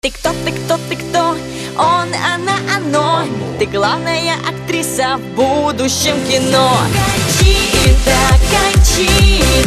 Ты кто, ты кто, ты кто? Он, она, оно. Ты главная актриса в будущем кино. Кончита, Кончита.